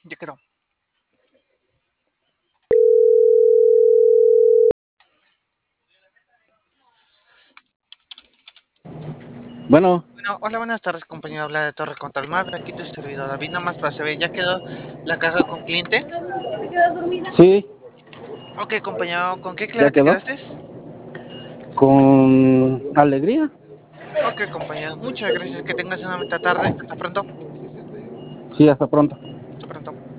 Ya quedó. Bueno, Bueno, hola, buenas tardes, compañero. Habla de Torre Contalmar. Aquí tu servidor David. Nada más para saber, ¿ya quedó la caja con cliente? sí, Ok, compañero, ¿con qué ya clara te quedó. quedaste? Con alegría. Ok, compañero. Muchas gracias. Que tengas una bonita tarde. Hasta pronto. Sí, hasta pronto. Hasta pronto.